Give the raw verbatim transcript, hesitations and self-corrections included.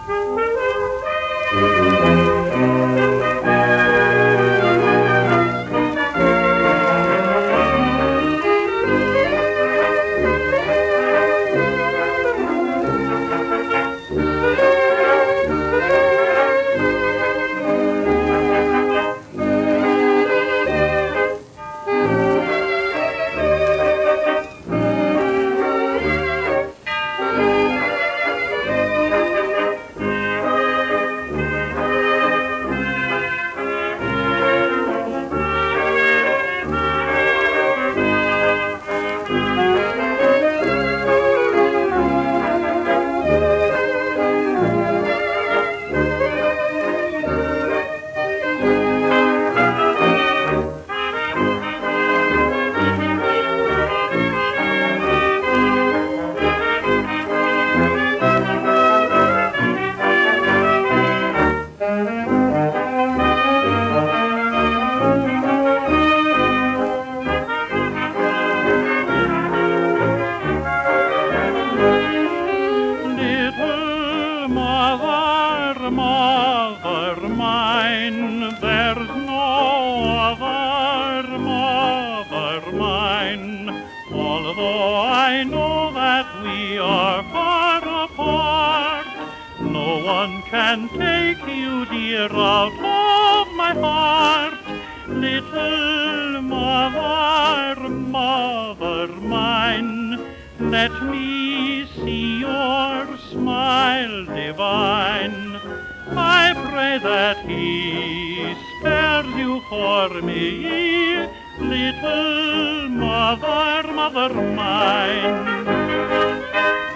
Mother mine, there's no other mother mine. Although I know that we are far apart, no one can take you, dear, out of my heart. Little mother, mother mine, let me see your smile divine. I pray that he spares you for me, little mother, mother mine.